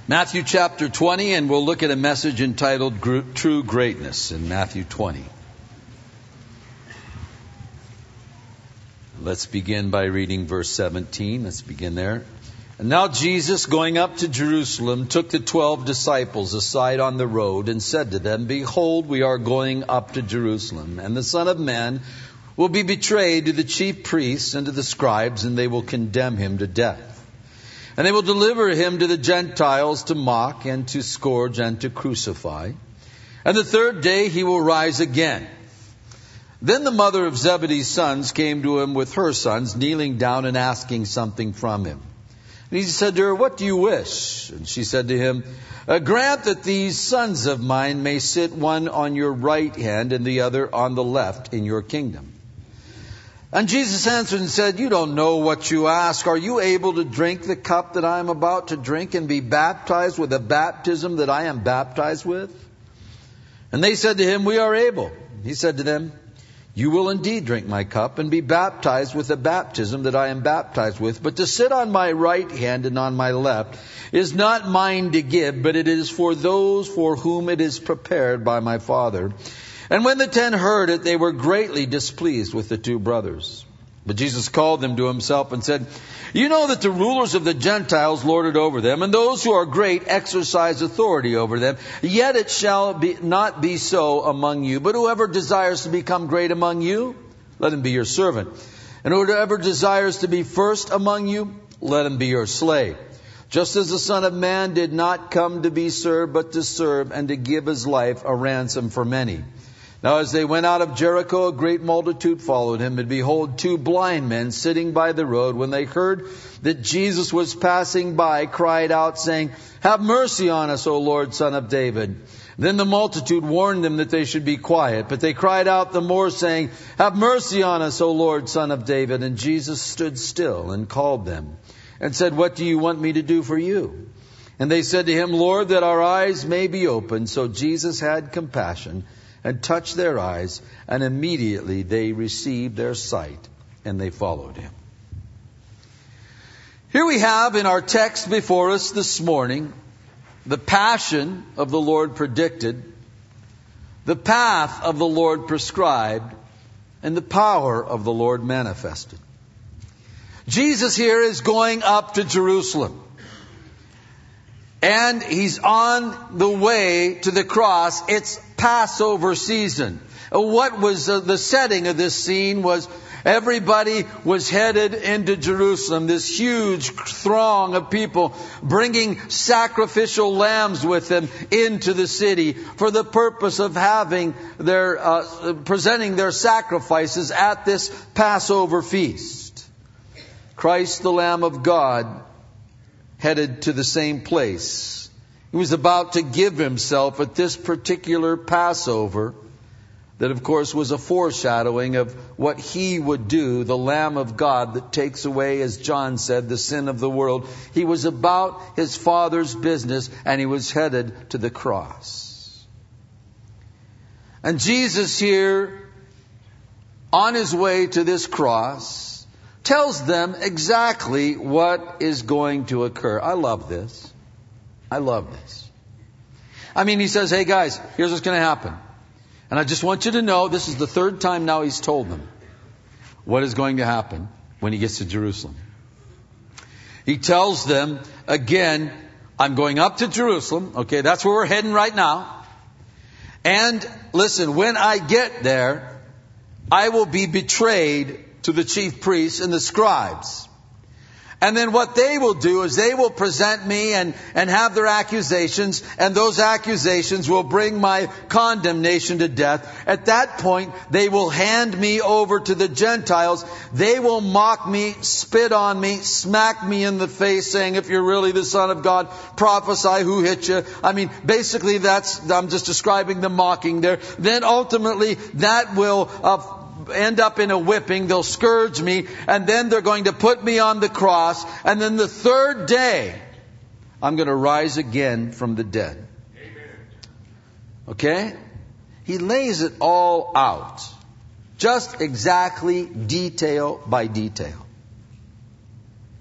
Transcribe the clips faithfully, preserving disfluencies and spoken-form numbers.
Matthew chapter twenty, and we'll look at a message entitled True Greatness in Matthew twenty. Let's begin by reading verse seventeen. Let's begin there. And now Jesus, going up to Jerusalem, took the twelve disciples aside on the road and said to them, Behold, we are going up to Jerusalem, and the Son of Man will be betrayed to the chief priests and to the scribes, and they will condemn him to death. And they will deliver him to the Gentiles to mock and to scourge and to crucify. And the third day he will rise again. Then the mother of Zebedee's sons came to him with her sons, kneeling down and asking something from him. And he said to her, What do you wish? And she said to him, Grant that these sons of mine may sit one on your right hand and the other on the left in your kingdom. And Jesus answered and said, You don't know what you ask. Are you able to drink the cup that I am about to drink and be baptized with the baptism that I am baptized with? And they said to him, We are able. He said to them, You will indeed drink my cup and be baptized with the baptism that I am baptized with. But to sit on my right hand and on my left is not mine to give, but it is for those for whom it is prepared by my Father. And when the ten heard it, they were greatly displeased with the two brothers. But Jesus called them to himself and said, You know that the rulers of the Gentiles lord it over them, and those who are great exercise authority over them. Yet it shall be, not be so among you. But whoever desires to become great among you, let him be your servant. And whoever desires to be first among you, let him be your slave. Just as the Son of Man did not come to be served, but to serve and to give his life a ransom for many. Now as they went out of Jericho, a great multitude followed him. And behold, two blind men sitting by the road, when they heard that Jesus was passing by, cried out, saying, Have mercy on us, O Lord, Son of David. Then the multitude warned them that they should be quiet. But they cried out the more, saying, Have mercy on us, O Lord, Son of David. And Jesus stood still and called them, and said, What do you want me to do for you? And they said to him, Lord, that our eyes may be opened. So Jesus had compassion and touched their eyes, and immediately they received their sight, and they followed him. Here we have in our text before us this morning, the passion of the Lord predicted, the path of the Lord prescribed, and the power of the Lord manifested. Jesus here is going up to Jerusalem. And he's on the way to the cross. It's Passover season. What was the setting of this scene was everybody was headed into Jerusalem. This huge throng of people bringing sacrificial lambs with them into the city for the purpose of having their, uh, presenting their sacrifices at this Passover feast. Christ, the Lamb of God, headed to the same place. He was about to give himself at this particular Passover that, of course, was a foreshadowing of what he would do, the Lamb of God that takes away, as John said, the sin of the world. He was about his Father's business, and he was headed to the cross. And Jesus here, on his way to this cross, tells them exactly what is going to occur. I love this. I love this. I mean, he says, hey guys, here's what's going to happen. And I just want you to know, this is the third time now he's told them what is going to happen when he gets to Jerusalem. He tells them, again, I'm going up to Jerusalem. Okay, that's where we're heading right now. And listen, when I get there, I will be betrayed to the chief priests and the scribes. And then what they will do is they will present me and, and have their accusations, and those accusations will bring my condemnation to death. At that point, they will hand me over to the Gentiles. They will mock me, spit on me, smack me in the face, saying, if you're really the Son of God, prophesy who hit you. I mean, basically that's, I'm just describing the mocking there. Then ultimately, that will uh, end up in a whipping. They'll scourge me, and then they're going to put me on the cross, and then the third day I'm going to rise again from the dead. Amen. Okay? He lays it all out, just exactly detail by detail.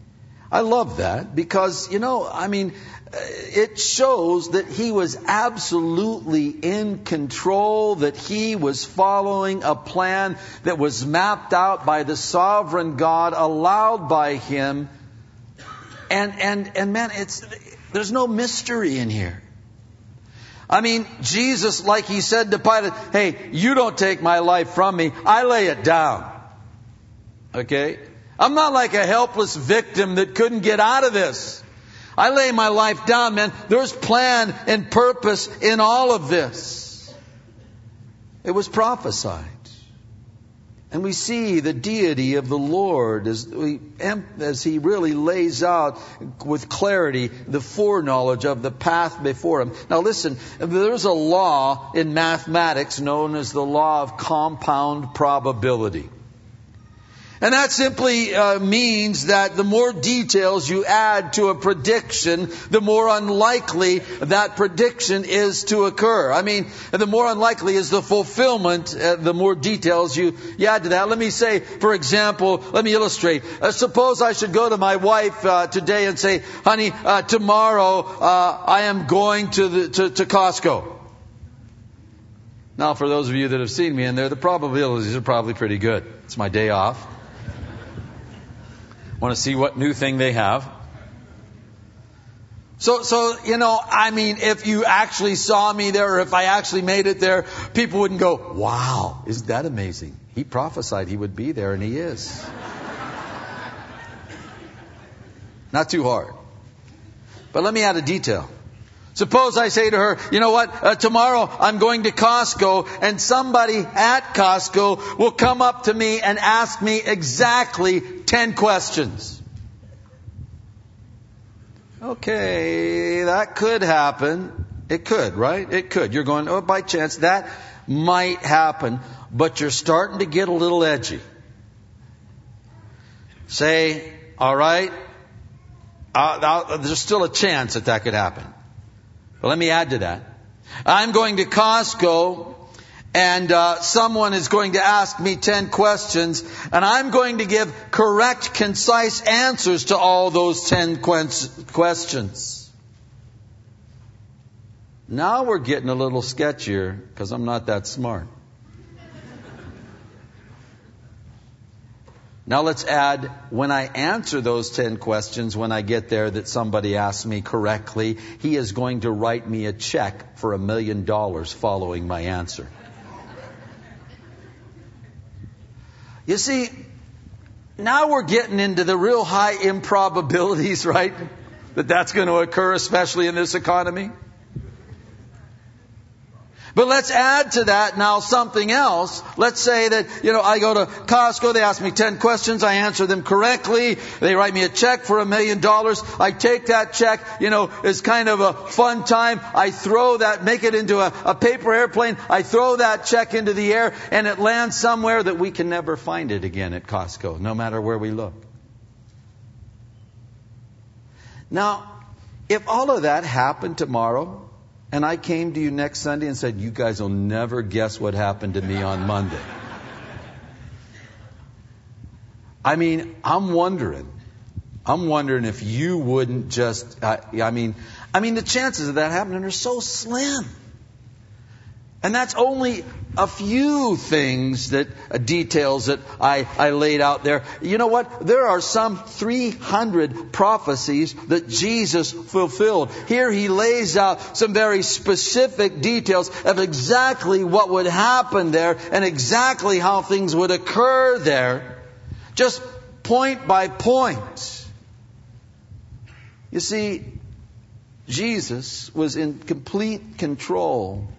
I love that because, you know, I mean, it shows that he was absolutely in control, that he was following a plan that was mapped out by the sovereign God, allowed by him. And, and, and man, it's, there's no mystery in here. I mean, Jesus, like he said to Pilate, hey, you don't take my life from me. I lay it down. Okay? I'm not like a helpless victim that couldn't get out of this. I lay my life down, man. There's plan and purpose in all of this. It was prophesied. And we see the deity of the Lord as, we, as he really lays out with clarity the foreknowledge of the path before him. Now listen, there's a law in mathematics known as the law of compound probability. And that simply uh, means that the more details you add to a prediction, the more unlikely that prediction is to occur. I mean, the more unlikely is the fulfillment, uh, the more details you, you add to that. Let me say, for example, let me illustrate. Uh, suppose I should go to my wife uh, today and say, honey, uh, tomorrow uh, I am going to, the, to, to Costco. Now, for those of you that have seen me in there, the probabilities are probably pretty good. It's my day off. Want to see what new thing they have. So, so, you know, I mean, if you actually saw me there, or if I actually made it there, people wouldn't go, wow, isn't that amazing? He prophesied he would be there, and he is. Not too hard. But let me add a detail. Suppose I say to her, you know what, uh, tomorrow I'm going to Costco, and somebody at Costco will come up to me and ask me exactly ten questions. Okay, that could happen. It could, right? It could. You're going, oh, by chance, that might happen, but you're starting to get a little edgy. Say, all right, uh, there's still a chance that that could happen. But let me add to that. I'm going to Costco, and uh, someone is going to ask me ten questions, and I'm going to give correct, concise answers to all those ten que- questions. Now we're getting a little sketchier, because I'm not that smart. Now let's add, when I answer those ten questions, when I get there that somebody asks me correctly, he is going to write me a check for a million dollars following my answer. You see, now we're getting into the real high improbabilities, right? That that's going to occur, especially in this economy. But let's add to that now something else. Let's say that, you know, I go to Costco, they ask me ten questions, I answer them correctly, they write me a check for a million dollars, I take that check, you know, it's kind of a fun time, I throw that, make it into a, a paper airplane, I throw that check into the air, and it lands somewhere that we can never find it again at Costco, no matter where we look. Now, if all of that happened tomorrow, and I came to you next Sunday and said, you guys will never guess what happened to me on Monday. I mean, I'm wondering, I'm wondering if you wouldn't just, uh, I mean, I mean, the chances of that happening are so slim. And that's only a few things that, uh, details that I, I laid out there. You know what? There are some three hundred prophecies that Jesus fulfilled. Here he lays out some very specific details of exactly what would happen there and exactly how things would occur there. Just point by point. You see, Jesus was in complete control.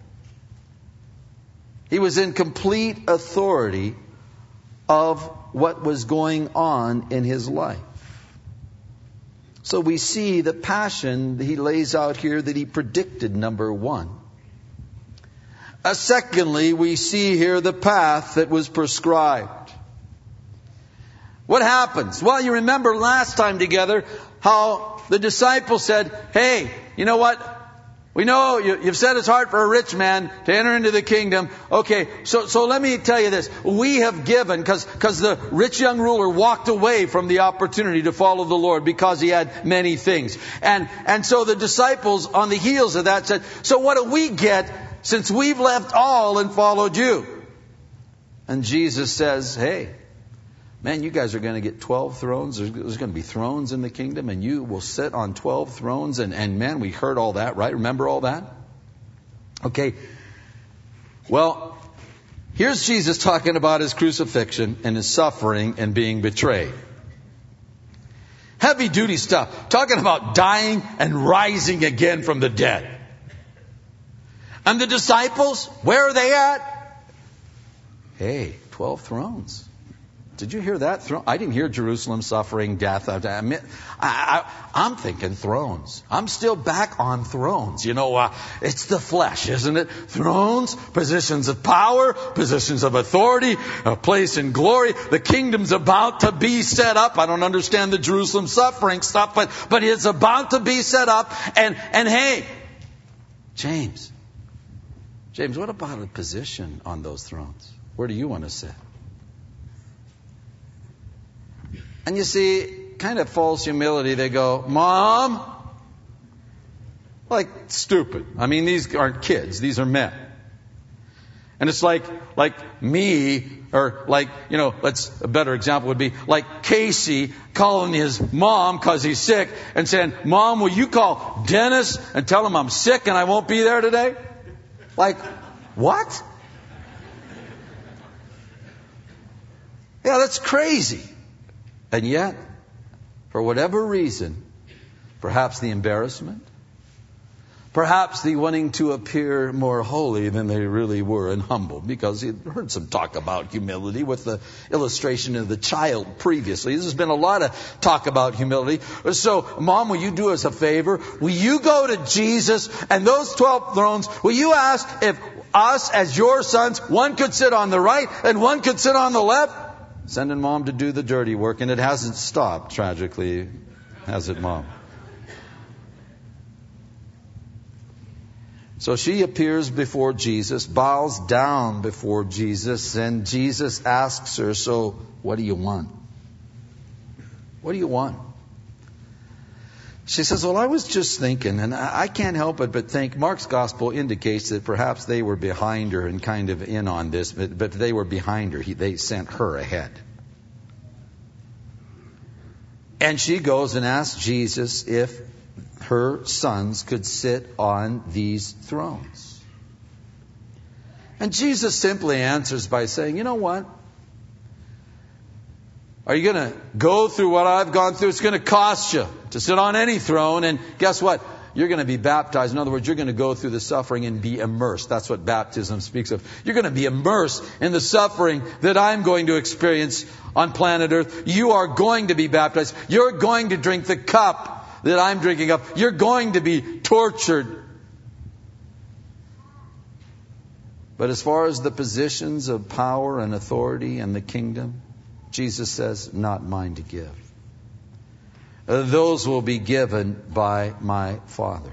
He was in complete authority of what was going on in his life. So we see the passion that he lays out here that he predicted, number one. Uh, secondly, we see here the path that was prescribed. What happens? Well, you remember last time together how the disciples said, hey, you know what? We know you, you've set it's hard for a rich man to enter into the kingdom. Okay, so so let me tell you this. We have given, because because the rich young ruler walked away from the opportunity to follow the Lord because he had many things. And and so the disciples on the heels of that said, so what do we get since we've left all and followed you? And Jesus says, hey, man, you guys are going to get twelve thrones. There's, there's going to be thrones in the kingdom, and you will sit on twelve thrones. And, and man, we heard all that, right? Remember all that? Okay. Well, here's Jesus talking about his crucifixion and his suffering and being betrayed. Heavy duty stuff. Talking about dying and rising again from the dead. And the disciples, where are they at? Hey, twelve thrones. Did you hear that? Throne? I didn't hear Jerusalem suffering, death. I, I, I, I'm thinking thrones. I'm still back on thrones. You know, uh, it's the flesh, isn't it? Thrones, positions of power, positions of authority, a place in glory. The kingdom's about to be set up. I don't understand the Jerusalem suffering stuff, but, but it's about to be set up. And, and hey, James, James, what about a position on those thrones? Where do you want to sit? And you see, kind of false humility, they go, Mom, like stupid. I mean, these aren't kids, these are men. And it's like, like me, or like, you know, let's, a better example would be like Casey calling his mom because he's sick and saying, Mom, will you call Dennis and tell him I'm sick and I won't be there today? Like, what? Yeah, that's crazy. And yet, for whatever reason, perhaps the embarrassment, perhaps the wanting to appear more holy than they really were and humble, because you'd heard some talk about humility with the illustration of the child previously. There's been a lot of talk about humility. So, Mom, will you do us a favor? Will you go to Jesus and those twelve thrones, will you ask if us as your sons, one could sit on the right and one could sit on the left? Sending Mom to do the dirty work, and it hasn't stopped, tragically, has it, Mom? So she appears before Jesus, bows down before Jesus, and Jesus asks her, so what do you want? What do you want? She says, well, I was just thinking, and I can't help it but think Mark's gospel indicates that perhaps they were behind her and kind of in on this, but, but they were behind her. He, they sent her ahead. And she goes and asks Jesus if her sons could sit on these thrones. And Jesus simply answers by saying, you know what? Are you going to go through what I've gone through? It's going to cost you to sit on any throne. And guess what? You're going to be baptized. In other words, you're going to go through the suffering and be immersed. That's what baptism speaks of. You're going to be immersed in the suffering that I'm going to experience on planet Earth. You are going to be baptized. You're going to drink the cup that I'm drinking of. You're going to be tortured. But as far as the positions of power and authority and the kingdom, Jesus says, not mine to give. Those will be given by my Father.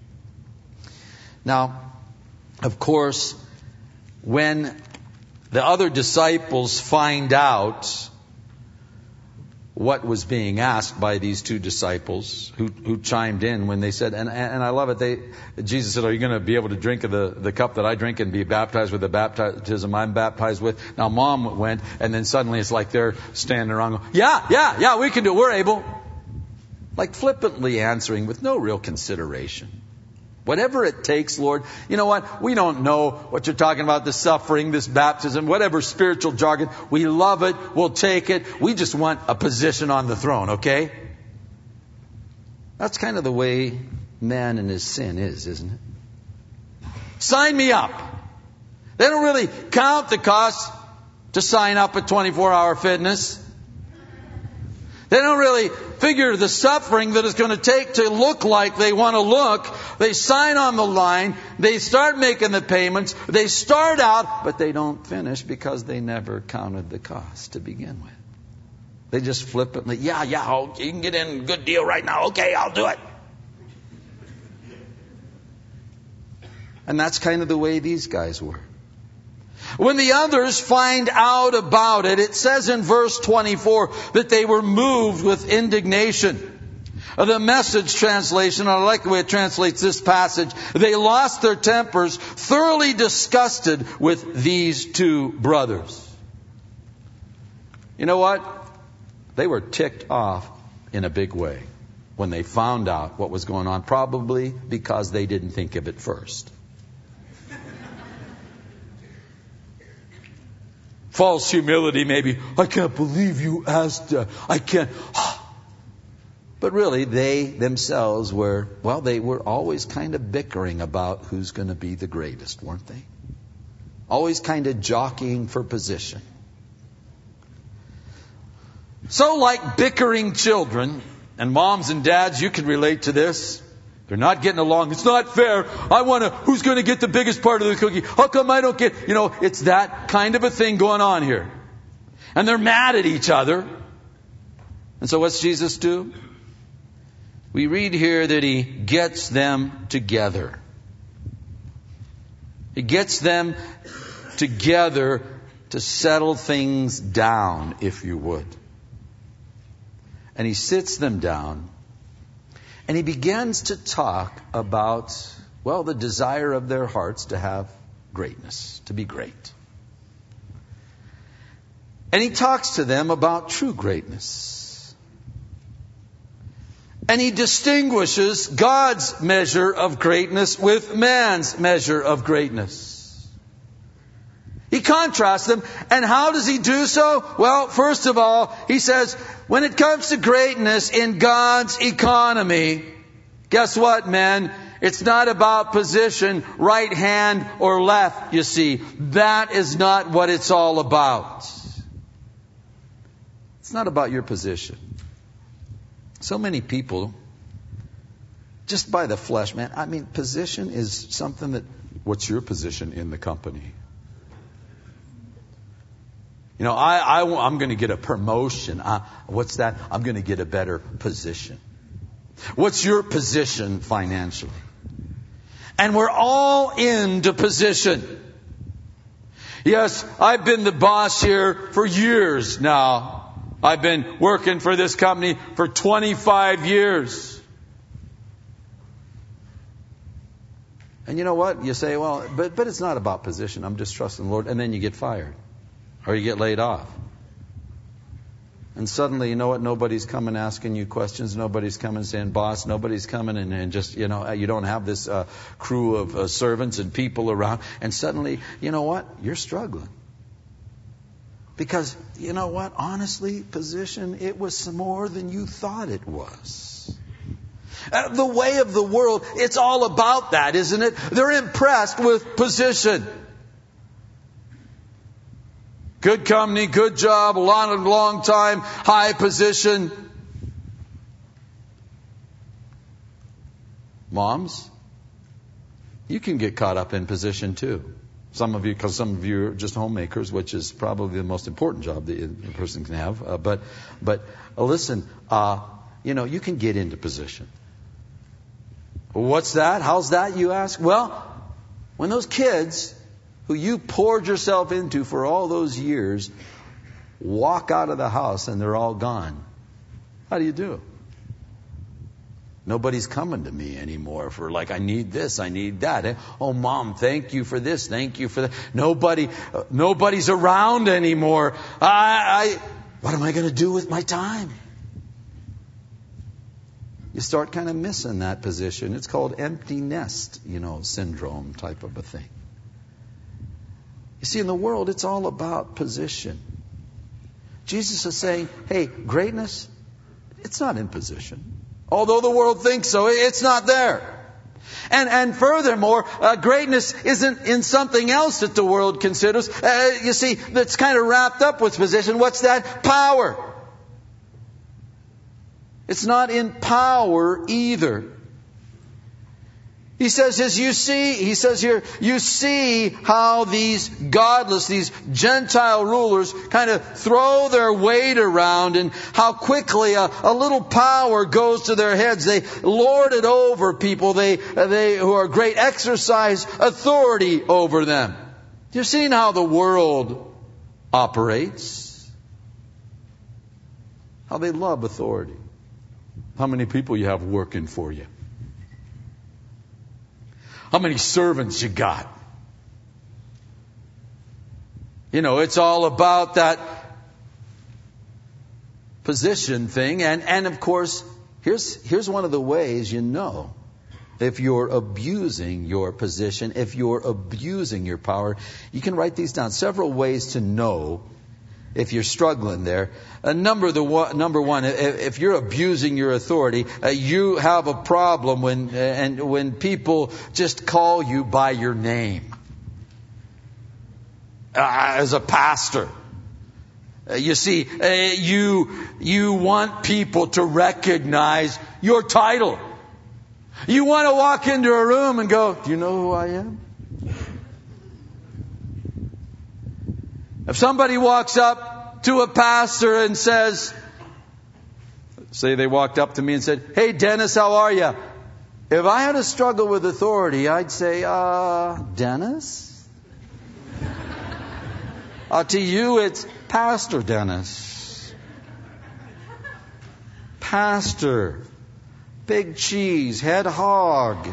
Now, of course, when the other disciples find out what was being asked by these two disciples who, who chimed in when they said, and, and I love it, they, Jesus said, are you going to be able to drink of the, the cup that I drink and be baptized with the baptism I'm baptized with? Now Mom went, and then suddenly it's like they're standing around going, yeah, yeah, yeah, we can do it, we're able. Like flippantly answering with no real consideration. Whatever it takes, Lord. You know what? We don't know what you're talking about, the suffering, this baptism, whatever spiritual jargon. We love it. We'll take it. We just want a position on the throne, okay? That's kind of the way man in his sin is, isn't it? Sign me up. They don't really count the cost to sign up at twenty-four hour fitness. They don't really figure the suffering that it's going to take to look like they want to look. They sign on the line. They start making the payments. They start out, but they don't finish because they never counted the cost to begin with. They just flippantly, yeah, yeah, I'll, you can get in a good deal right now. Okay, I'll do it. And that's kind of the way these guys were. When the others find out about it, it says in verse twenty-four that they were moved with indignation. The Message translation, I like the way it translates this passage, they lost their tempers, thoroughly disgusted with these two brothers. You know what? They were ticked off in a big way when they found out what was going on, probably because they didn't think of it first. False humility, maybe. I can't believe you asked. Uh, I can't. But really, they themselves were, well, they were always kind of bickering about who's going to be the greatest, weren't they? Always kind of jockeying for position. So like bickering children, and moms and dads, you can relate to this. They're not getting along. It's not fair. I want to, who's going to get the biggest part of the cookie? How come I don't get, you know, it's that kind of a thing going on here. And they're mad at each other. And so what's Jesus do? We read here that He gets them together. He gets them together to settle things down, if you would. And He sits them down and He begins to talk about, well, the desire of their hearts to have greatness, to be great. And He talks to them about true greatness. And He distinguishes God's measure of greatness with man's measure of greatness. He contrasts them. And how does He do so? Well, first of all, He says, when it comes to greatness in God's economy, guess what, men? It's not about position, right hand or left, you see. That is not what it's all about. It's not about your position. So many people, just by the flesh, man, I mean, position is something that, what's your position in the company? You know, I, I, I'm going to get a promotion. Uh, what's that? I'm going to get a better position. What's your position financially? And we're all into position. Yes, I've been the boss here for years now. I've been working for this company for twenty-five years. And you know what? You say, well, but, but it's not about position. I'm just trusting the Lord. And then you get fired. Or you get laid off. And suddenly, you know what? Nobody's coming asking you questions. Nobody's coming saying, boss. Nobody's coming and, and just, you know, you don't have this uh, crew of uh, servants and people around. And suddenly, you know what? You're struggling. Because, you know what? Honestly, position, it was more than you thought it was. Uh, the way of the world, it's all about that, isn't it? They're impressed with position. Good company, good job, a long, long time, high position. Moms, you can get caught up in position too. Some of you, because some of you are just homemakers, which is probably the most important job that a person can have. Uh, but, but uh, listen, uh, you know, you can get into position. What's that? How's that, you ask? Well, when those kids who you poured yourself into for all those years walk out of the house and they're all gone, how do you do? Nobody's coming to me anymore for like, I need this, I need that. Oh, Mom, thank you for this, thank you for that. Nobody, uh, nobody's around anymore. I, I, what am I going to do with my time? You start kind of missing that position. It's called empty nest, you know, syndrome type of a thing. You see, in the world, it's all about position. Jesus is saying, hey, greatness, it's not in position. Although the world thinks so, it's not there. And and furthermore, uh, greatness isn't in something else that the world considers. Uh, you see, that's kind of wrapped up with position. What's that? Power. It's not in power either. He says, as you see, he says here, you see how these godless, these Gentile rulers kind of throw their weight around and how quickly a, a little power goes to their heads. They lord it over people. They, they who are great exercise authority over them. You've seen how the world operates. How they love authority. How many people you have working for you. How many servants you got? You know, it's all about that position thing. And, and of course, here's, here's one of the ways you know if you're abusing your position, if you're abusing your power. You can write these down. Several ways to know if you're struggling there. Uh, number the one, number one, if, if you're abusing your authority, uh, you have a problem when uh, and when people just call you by your name. Uh, as a pastor, uh, you see, uh, you you want people to recognize your title. You want to walk into a room and go, "Do you know who I am?" If somebody walks up to a pastor and says, say they walked up to me and said, "Hey, Dennis, how are you?" If I had a struggle with authority, I'd say, uh, Dennis? uh, to you, it's Pastor Dennis. Pastor. Big cheese, head hog.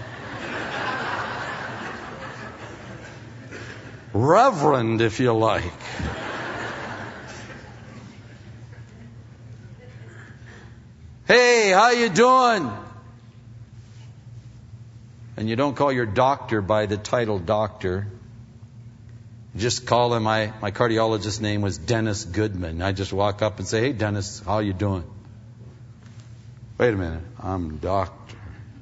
Reverend, if you like. Hey, how you doing? And you don't call your doctor by the title doctor. You just call him, my, my cardiologist's name was Dennis Goodman. I just walk up and say, "Hey, Dennis, how you doing?" Wait a minute, I'm doctor.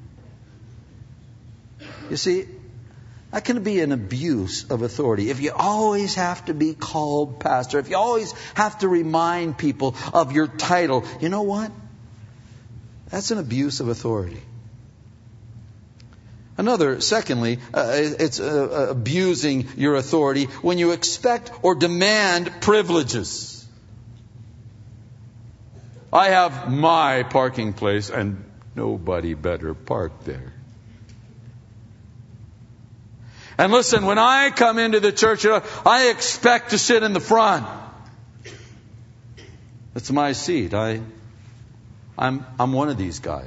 You see, that can be an abuse of authority. If you always have to be called pastor, if you always have to remind people of your title, you know what? That's an abuse of authority. Another, secondly, uh, it's uh, abusing your authority when you expect or demand privileges. I have my parking place and nobody better park there. And listen, when I come into the church, I expect to sit in the front. It's my seat. I, I'm, I'm one of these guys.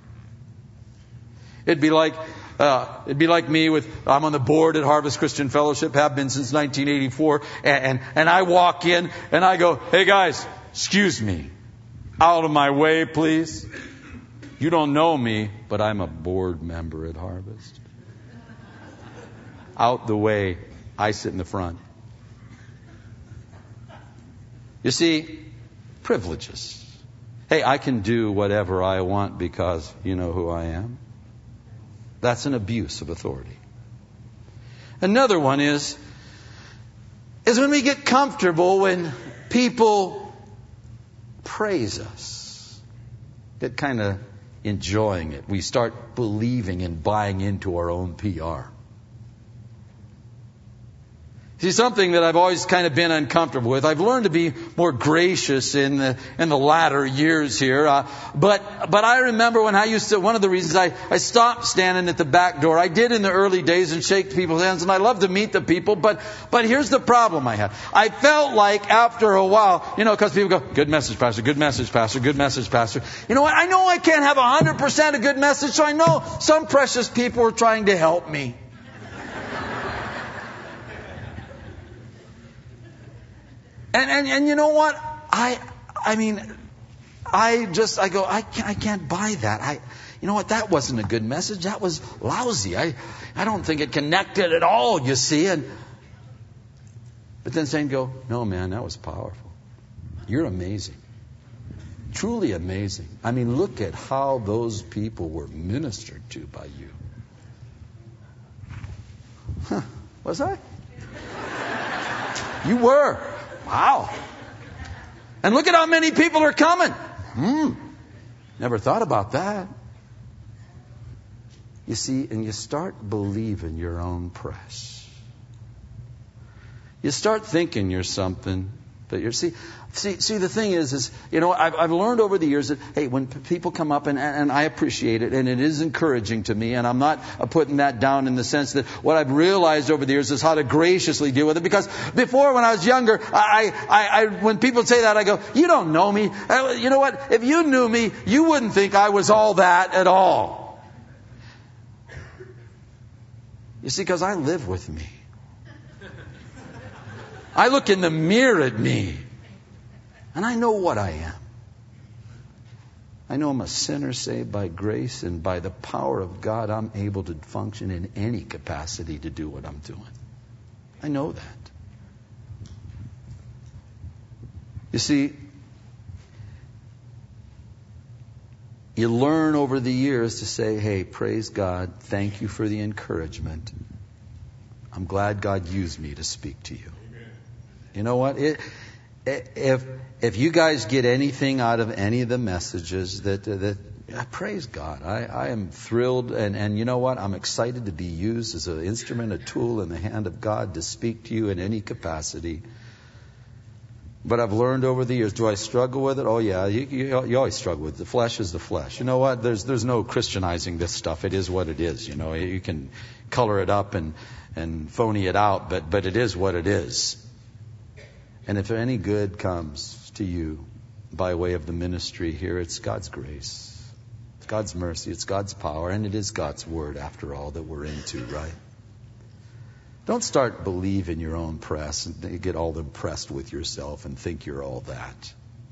It'd be like, uh, it'd be like me with, I'm on the board at Harvest Christian Fellowship, have been since nineteen eighty-four, and, and, and I walk in and I go, "Hey guys, excuse me, out of my way, please. You don't know me, but I'm a board member at Harvest. Out the way, I sit in the front." You see, privileges. Hey, I can do whatever I want because you know who I am. That's an abuse of authority. Another one is, is when we get comfortable when people praise us. Get kind of enjoying it. We start believing and buying into our own P R. See, something that I've always kind of been uncomfortable with. I've learned to be more gracious in the in the latter years here. Uh, but but I remember when I used to, one of the reasons I, I stopped standing at the back door. I did in the early days and shake people's hands, and I love to meet the people. But but here's the problem I had. I felt like after a while, you know, because people go, "Good message, Pastor, good message, Pastor, good message, Pastor." You know what? I know I can't have one hundred percent a good message, so I know some precious people are trying to help me. And, and and you know what? I I mean, I just, I go, I can't, I can't buy that. I, you know what? That wasn't a good message. That was lousy. I, I don't think it connected at all, you see. And, but then saying, go, "No, man, that was powerful. You're amazing. Truly amazing. I mean, look at how those people were ministered to by you." Huh, was I? You were. Wow. And look at how many people are coming. Hmm. Never thought about that. You see, and you start believing your own press. You start thinking you're something, but you're, see, see, see, the thing is, is, you know, I've, I've learned over the years that, hey, when p- people come up, and, and I appreciate it, and it is encouraging to me, and I'm not uh, putting that down in the sense that what I've realized over the years is how to graciously deal with it, because before, when I was younger, I, I, I when people say that, I go, you don't know me. Uh, you know what? If you knew me, you wouldn't think I was all that at all. You see, because I live with me. I look in the mirror at me, and I know what I am. I know I'm a sinner saved by grace, and by the power of God, I'm able to function in any capacity to do what I'm doing. I know that. You see, you learn over the years to say, hey, praise God, thank you for the encouragement. I'm glad God used me to speak to you. You know what? It, if if you guys get anything out of any of the messages, that that uh, praise God. I, I am thrilled, and, and you know what? I'm excited to be used as an instrument, a tool in the hand of God to speak to you in any capacity. But I've learned over the years, do I struggle with it? Oh yeah, you, you, you always struggle with it. The flesh is the flesh. You know what? There's there's no Christianizing this stuff. It is what it is. You know, you can color it up and and phony it out, but but it is what it is. And if any good comes to you by way of the ministry here, it's God's grace. It's God's mercy. It's God's power. And it is God's word, after all, that we're into, right? Don't start believing your own press and get all impressed with yourself and think you're all that.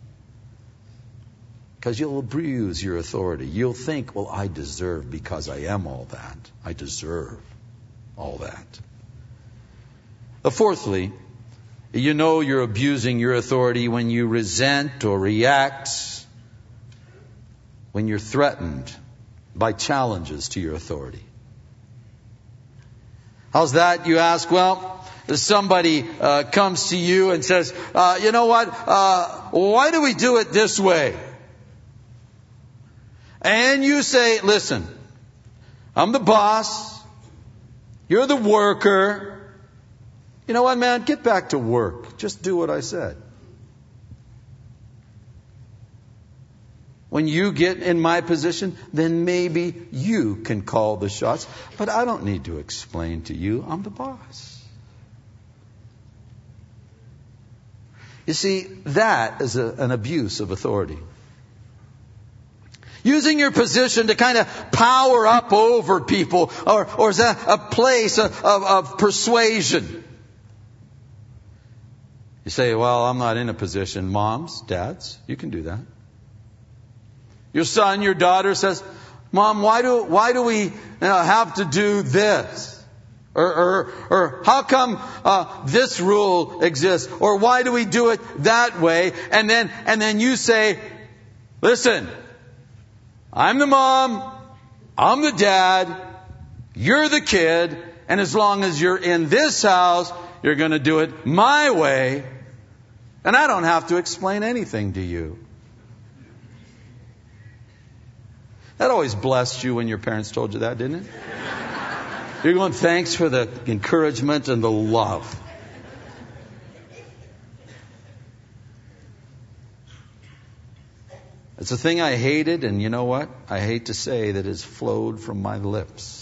Because you'll abuse your authority. You'll think, well, I deserve because I am all that. I deserve all that. Uh, fourthly, you know you're abusing your authority when you resent or react, when you're threatened by challenges to your authority. How's that, you ask? Well, if somebody uh, comes to you and says, uh, you know what, uh, why do we do it this way? And you say, listen, I'm the boss, you're the worker. You know what, man? Get back to work. Just do what I said. When you get in my position, then maybe you can call the shots. But I don't need to explain to you. I'm the boss. You see, that is a, an abuse of authority. Using your position to kind of power up over people, or, or is that a place of, of, of persuasion? You say, well, I'm not in a position. Moms, dads, you can do that. Your son, your daughter says, Mom, why do why do we you know, have to do this? Or or, or how come uh, this rule exists? Or why do we do it that way? And then and then you say, listen, I'm the mom, I'm the dad, you're the kid, and as long as you're in this house, you're going to do it my way, and I don't have to explain anything to you. That always blessed you when your parents told you that, didn't it? You're going, thanks for the encouragement and the love. It's a thing I hated, and you know what? I hate to say that it's flowed from my lips.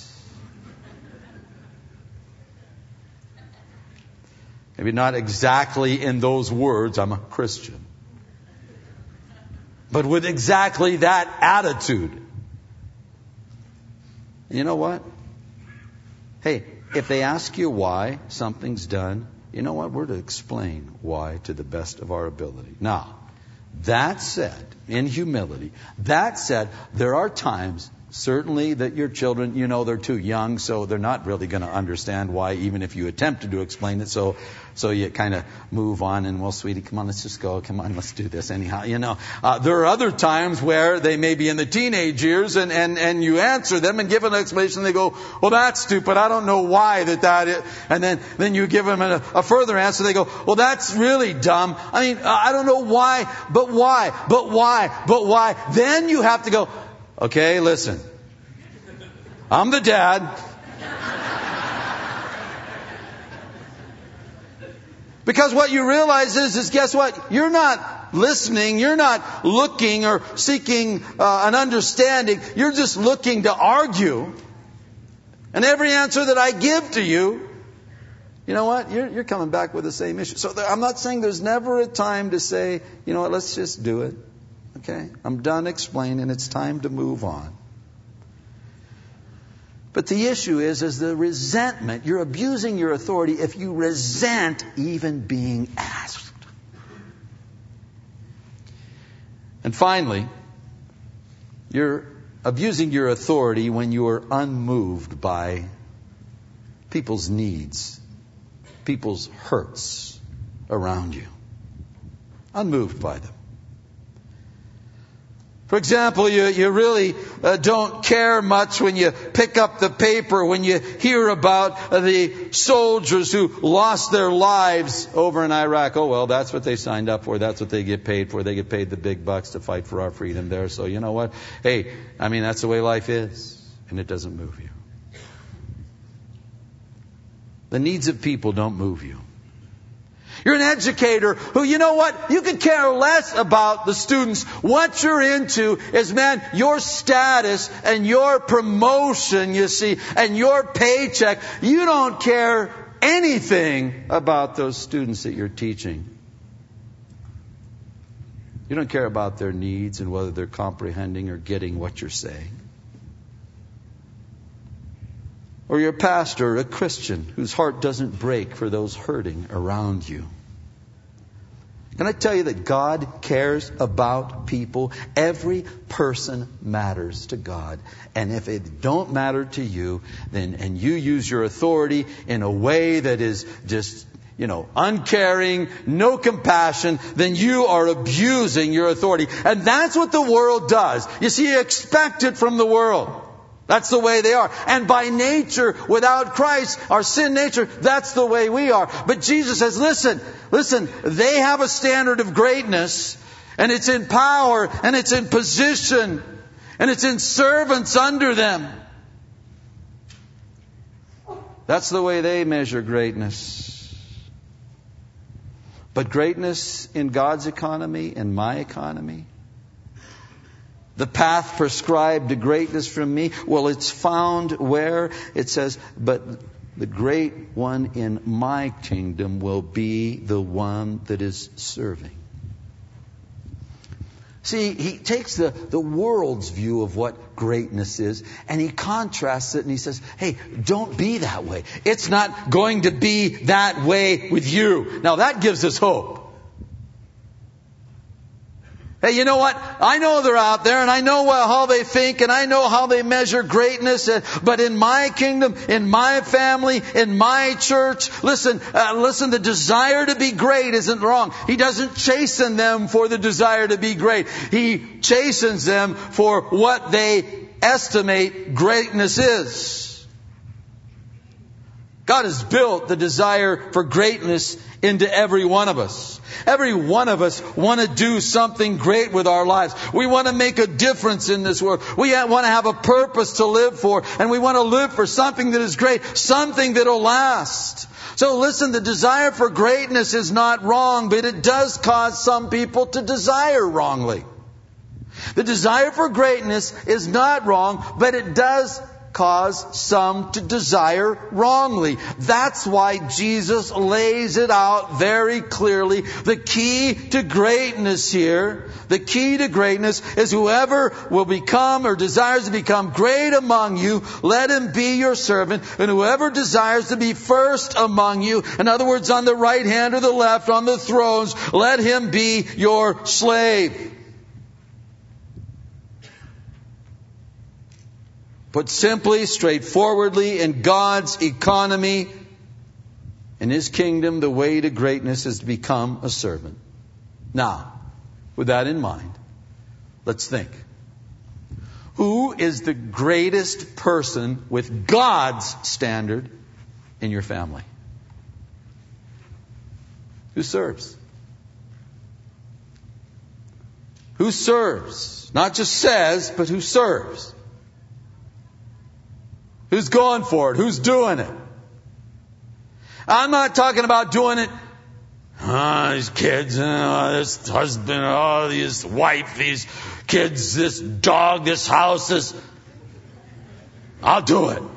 Maybe not exactly in those words, I'm a Christian. But with exactly that attitude. You know what? Hey, if they ask you why something's done, you know what? We're to explain why to the best of our ability. Now, that said, in humility, that said, there are times, certainly, that your children, you know, they're too young, so they're not really going to understand why, even if you attempted to explain it. So, so you kind of move on and, well, sweetie, come on, let's just go. Come on, let's do this anyhow. You know, uh, there are other times where they may be in the teenage years, and, and, and you answer them and give an explanation. They go, well, that's stupid. I don't know why that that is. And then, then you give them a, a further answer. They go, well, that's really dumb. I mean, I don't know why, but why, but why, but why. Then you have to go, okay, listen. I'm the dad. Because what you realize is, is guess what? You're not listening. You're not looking or seeking uh, an understanding. You're just looking to argue. And every answer that I give to you, you know what? You're, you're coming back with the same issue. So there, I'm not saying there's never a time to say, you know what, let's just do it. Okay? I'm done explaining. It's time to move on. But the issue is, is the resentment. You're abusing your authority if you resent even being asked. And finally, you're abusing your authority when you are unmoved by people's needs, people's hurts around you. Unmoved by them. For example, you, you really uh, don't care much when you pick up the paper, when you hear about uh, the soldiers who lost their lives over in Iraq. Oh, well, that's what they signed up for. That's what they get paid for. They get paid the big bucks to fight for our freedom there. So you know what? Hey, I mean, that's the way life is. And it doesn't move you. The needs of people don't move you. You're an educator who, you know what? You could care less about the students. What you're into is, man, your status and your promotion, you see, and your paycheck. You don't care anything about those students that you're teaching. You don't care about their needs and whether they're comprehending or getting what you're saying. Or you're a pastor, a Christian, whose heart doesn't break for those hurting around you. Can I tell you that God cares about people? Every person matters to God. And if it don't matter to you, then and you use your authority in a way that is just, you know, uncaring, no compassion, then you are abusing your authority. And that's what the world does. You see, you expect it from the world. That's the way they are. And by nature, without Christ, our sin nature, that's the way we are. But Jesus says, listen, listen, they have a standard of greatness, and it's in power, and it's in position, and it's in servants under them. That's the way they measure greatness. But greatness in God's economy, in my economy, the path prescribed to greatness from me, well, it's found where? It says, but the great one in my kingdom will be the one that is serving. See, he takes the, the world's view of what greatness is, and he contrasts it, and he says, hey, don't be that way. It's not going to be that way with you. Now, that gives us hope. Hey, you know what? I know they're out there, and I know how they think, and I know how they measure greatness. But in my kingdom, in my family, in my church, listen, uh, listen, the desire to be great isn't wrong. He doesn't chasten them for the desire to be great. He chastens them for what they estimate greatness is. God has built the desire for greatness into every one of us. Every one of us want to do something great with our lives. We want to make a difference in this world. We want to have a purpose to live for. And we want to live for something that is great. Something that will last. So listen, the desire for greatness is not wrong, but it does cause some people to desire wrongly. The desire for greatness is not wrong, but it does cause some to desire wrongly. That's why Jesus lays it out very clearly. The key to greatness here, the key to greatness is whoever will become or desires to become great among you, let him be your servant. And whoever desires to be first among you, in other words, on the right hand or the left, on the thrones, let him be your slave. Put simply, straightforwardly, in God's economy, in His kingdom, the way to greatness is to become a servant. Now, with that in mind, let's think. Who is the greatest person with God's standard in your family? Who serves? Who serves? Not just says, but who serves? Who's going for it? Who's doing it? I'm not talking about doing it, oh, these kids, oh, this husband, oh, this wife, these kids, this dog, this house, this... I'll do it.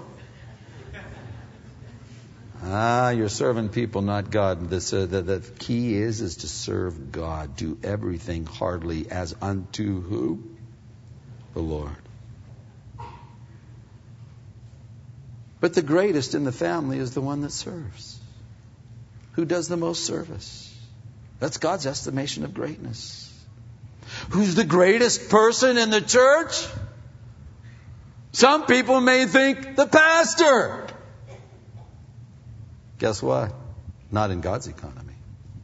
Ah, you're serving people, not God. This, uh, the, the key is, is to serve God. Do everything heartily as unto who? The Lord. But the greatest in the family is the one that serves. Who does the most service? That's God's estimation of greatness. Who's the greatest person in the church? Some people may think the pastor. Guess what? Not in God's economy.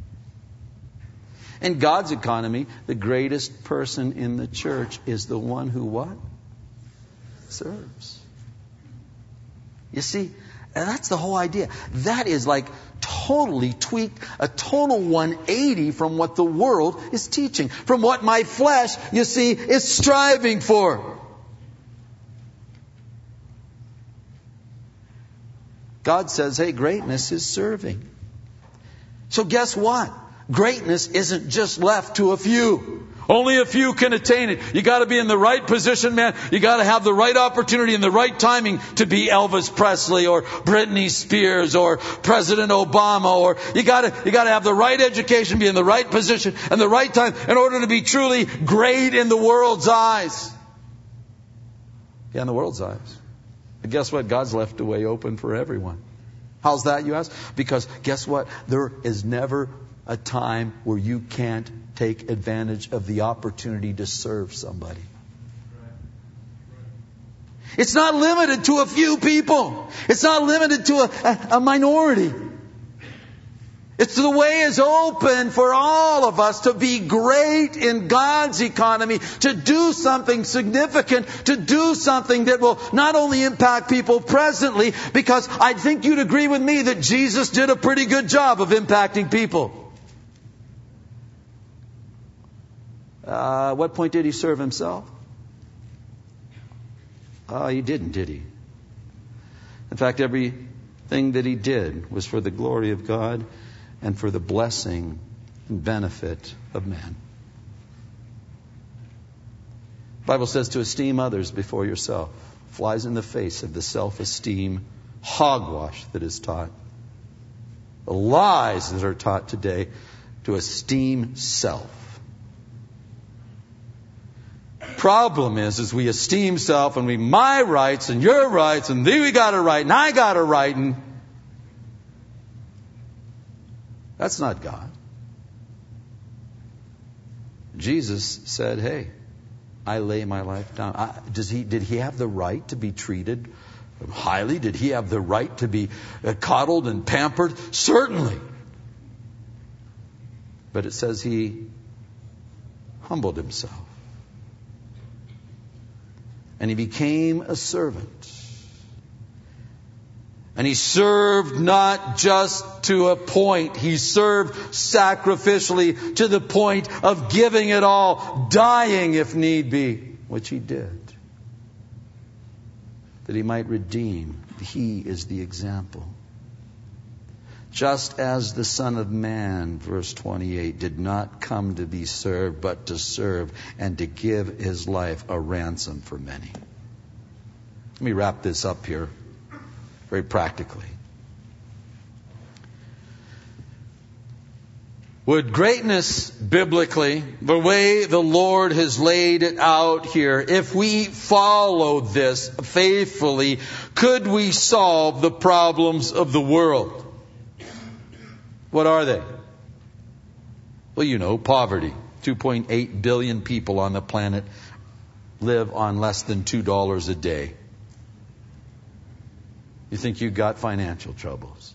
In God's economy, the greatest person in the church is the one who what? Serves. You see, that's the whole idea. That is like totally tweaked, a total one eighty from what the world is teaching, from what my flesh, you see, is striving for. God says, hey, greatness is serving. So guess what? Greatness isn't just left to a few. Only a few can attain it. You got to be in the right position, man. You got to have the right opportunity and the right timing to be Elvis Presley or Britney Spears or President Obama. Or you got to you got to have the right education, be in the right position and the right time in order to be truly great in the world's eyes. Yeah, in the world's eyes. But guess what? God's left the way open for everyone. How's that, you ask? Because guess what? There is never a time where you can't take advantage of the opportunity to serve somebody. It's not limited to a few people. It's not limited to a, a, a minority. It's the way is open for all of us to be great in God's economy, to do something significant, to do something that will not only impact people presently, because I think you'd agree with me that Jesus did a pretty good job of impacting people. Uh, what point did he serve himself? Oh, he didn't, did he? In fact, everything that he did was for the glory of God and for the blessing and benefit of man. The Bible says to esteem others before yourself. Flies in the face of the self-esteem hogwash that is taught. The lies that are taught today to esteem self. Problem is, is we esteem self and we my rights and your rights and we got it right and I got it right, and that's not God. Jesus said, "Hey, I lay my life down." I, does he? Did he have the right to be treated highly? Did he have the right to be uh, coddled and pampered? Certainly. But it says he humbled himself. And he became a servant. And he served not just to a point. He served sacrificially to the point of giving it all, dying if need be, which he did. That he might redeem. He is the example. Just as the Son of Man, verse twenty-eight, did not come to be served, but to serve and to give his life a ransom for many. Let me wrap this up here very practically. Would greatness biblically, the way the Lord has laid it out here, if we follow this faithfully, could we solve the problems of the world? What are they? Well, you know, poverty. two point eight billion people on the planet live on less than two dollars a day. You think you got financial troubles?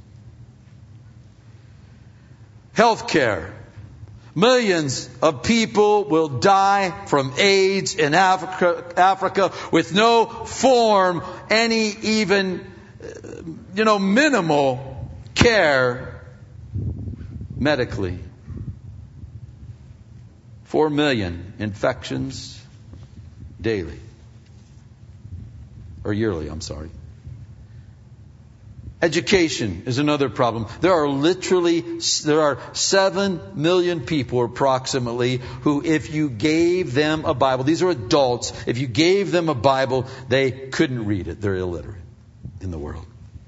Healthcare. Millions of people will die from AIDS in Africa, Africa with no form, any even, you know, minimal care medically. Four million infections daily. Or yearly, I'm sorry. Education is another problem. There are literally, there are seven million people approximately who, if you gave them a Bible, these are adults, if you gave them a Bible, they couldn't read it. They're illiterate in the world.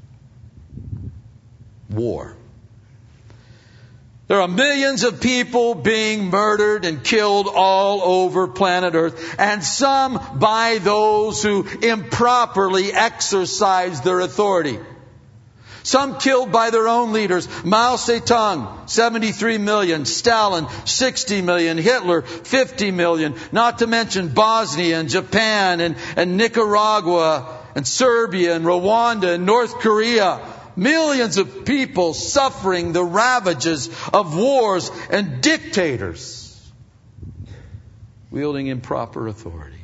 War. There are millions of people being murdered and killed all over planet Earth, and some by those who improperly exercise their authority. Some killed by their own leaders. Mao Zedong, seventy-three million. Stalin, sixty million. Hitler, fifty million. Not to mention Bosnia and Japan and, and Nicaragua and Serbia and Rwanda and North Korea. Millions of people suffering the ravages of wars and dictators wielding improper authority.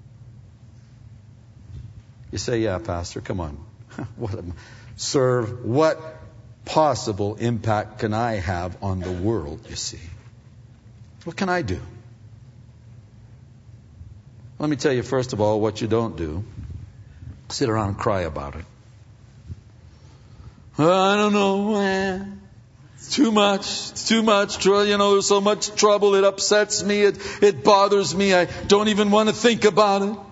You say, yeah, Pastor, come on. What am, serve, what possible impact can I have on the world, you see? What can I do? Let me tell you, first of all, what you don't do. Sit around and cry about it. I don't know, man. It's too much. It's too much. You know, there's so much trouble. It upsets me. It, it bothers me. I don't even want to think about it.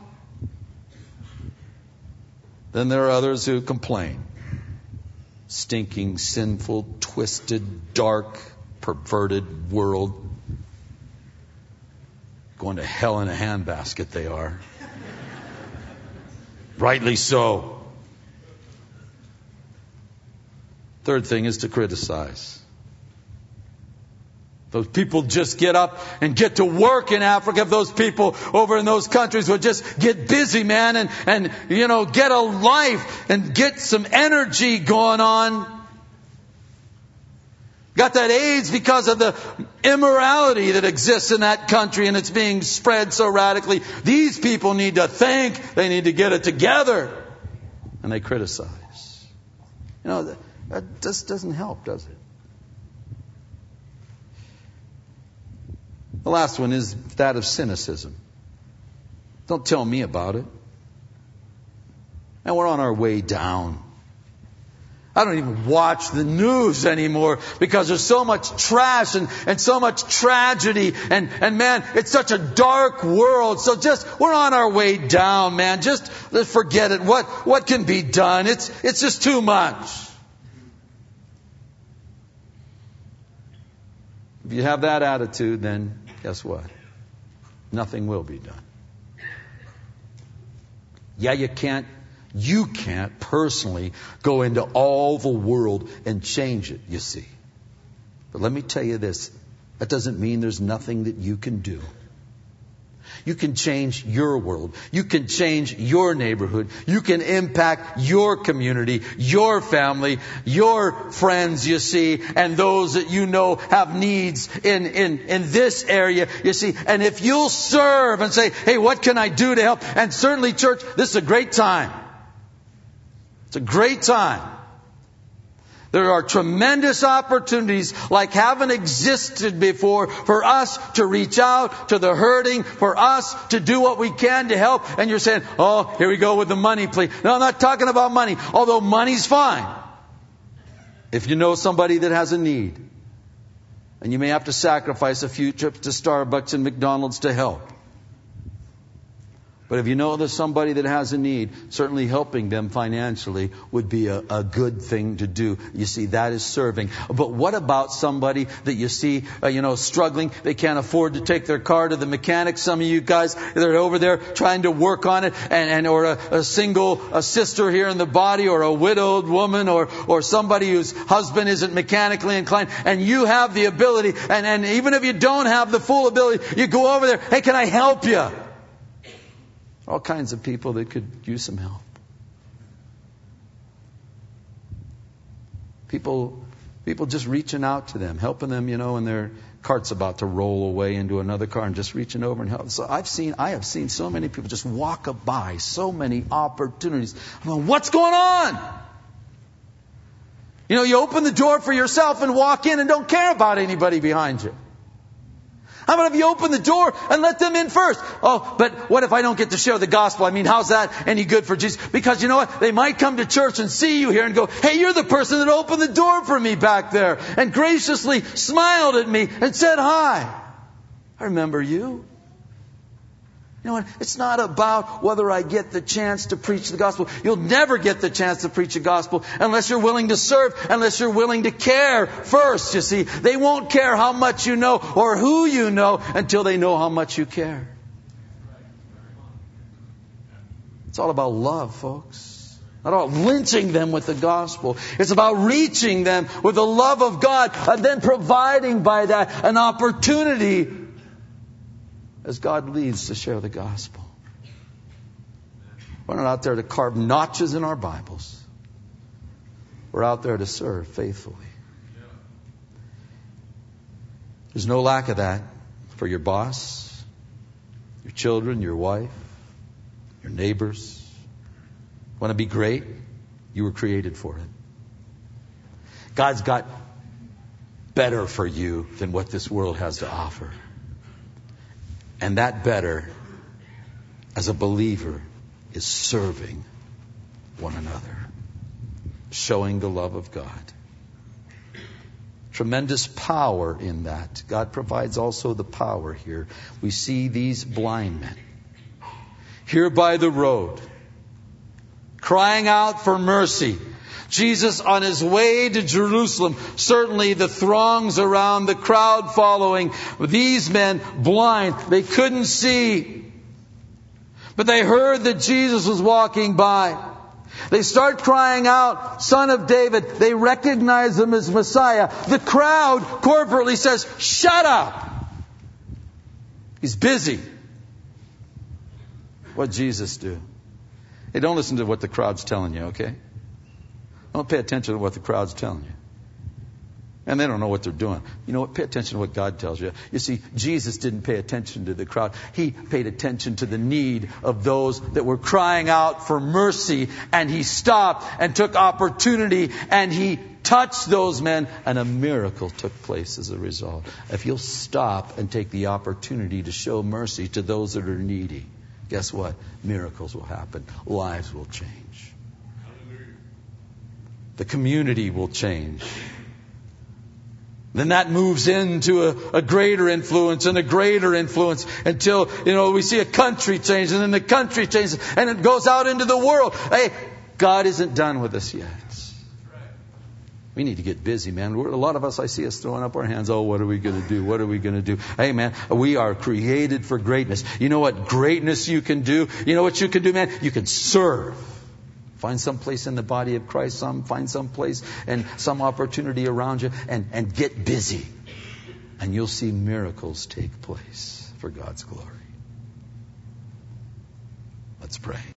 Then there are others who complain. Stinking, sinful, twisted, dark, perverted world. Going to hell in a handbasket they are. Rightly so. Third thing is to criticize. Those people just get up and get to work in Africa. If those people over in those countries would just get busy, man, and, and, you know, get a life and get some energy going on. Got that AIDS because of the immorality that exists in that country, and it's being spread so radically. These people need to think. They need to get it together. And they criticize. You know, that just doesn't help, does it? The last one is that of cynicism. Don't tell me about it. And we're on our way down. I don't even watch the news anymore because there's so much trash and, and so much tragedy. And, and man, it's such a dark world. So just, we're on our way down, man. Just let's forget it. What, what can be done? It's, it's just too much. If you have that attitude, then guess what? Nothing will be done. Yeah, you can't, you can't personally go into all the world and change it, you see. But let me tell you this. That doesn't mean there's nothing that you can do. You can change your world. You can change your neighborhood. You can impact your community, your family, your friends, you see, and those that you know have needs in, in, in this area, you see. And if you'll serve and say, hey, what can I do to help? And certainly, church, this is a great time. It's a great time. There are tremendous opportunities like haven't existed before for us to reach out to the hurting, for us to do what we can to help. And you're saying, oh, here we go with the money, please. No, I'm not talking about money, although money's fine. If you know somebody that has a need, and you may have to sacrifice a few trips to Starbucks and McDonald's to help. But if you know there's somebody that has a need, certainly helping them financially would be a, a good thing to do. You see, that is serving. But what about somebody that you see, uh, you know, struggling? They can't afford to take their car to the mechanic. Some of you guys, they're over there trying to work on it, and, and or a, a single a sister here in the body, or a widowed woman, or or somebody whose husband isn't mechanically inclined, and you have the ability, and, and even if you don't have the full ability, you go over there, hey, can I help you? All kinds of people that could use some help. People, people just reaching out to them, helping them, you know, when their cart's about to roll away into another car, and just reaching over and helping. So I've seen, I have seen so many people just walk by, so many opportunities. I'm going, what's going on? You know, you open the door for yourself and walk in and don't care about anybody behind you. How about if you open the door and let them in first? Oh, but what if I don't get to share the gospel? I mean, how's that any good for Jesus? Because you know what? They might come to church and see you here and go, hey, you're the person that opened the door for me back there and graciously smiled at me and said hi. I remember you. You know what? It's not about whether I get the chance to preach the gospel. You'll never get the chance to preach the gospel unless you're willing to serve, unless you're willing to care first, you see. They won't care how much you know or who you know until they know how much you care. It's all about love, folks. Not about lynching them with the gospel. It's about reaching them with the love of God and then providing by that an opportunity as God leads to share the gospel. We're not out there to carve notches in our Bibles. We're out there to serve faithfully. There's no lack of that for your boss, your children, your wife, your neighbors. Want to be great? You were created for it. God's got better for you than what this world has to offer. And that better, as a believer, is serving one another. Showing the love of God. Tremendous power in that. God provides also the power here. We see these blind men here by the road, crying out for mercy. Jesus on his way to Jerusalem, certainly the throngs around, the crowd following, these men blind, they couldn't see. But they heard that Jesus was walking by. They start crying out, Son of David. They recognize him as Messiah. The crowd corporately says, shut up. He's busy. What'd Jesus do? Hey, don't listen to what the crowd's telling you, okay? Don't pay attention to what the crowd's telling you. And they don't know what they're doing. You know what? Pay attention to what God tells you. You see, Jesus didn't pay attention to the crowd. He paid attention to the need of those that were crying out for mercy. And he stopped and took opportunity and he touched those men. And a miracle took place as a result. If you'll stop and take the opportunity to show mercy to those that are needy, guess what? Miracles will happen. Lives will change. The community will change. Then that moves into a, a greater influence and a greater influence until, you know, we see a country change and then the country changes and it goes out into the world. Hey, God isn't done with us yet. We need to get busy, man. We're, a lot of us, I see us throwing up our hands. Oh, what are we going to do? What are we going to do? Hey, man, we are created for greatness. You know what greatness you can do? You know what you can do, man? You can serve. Find some place in the body of Christ, some find some place and some opportunity around you and, and get busy. And you'll see miracles take place for God's glory. Let's pray.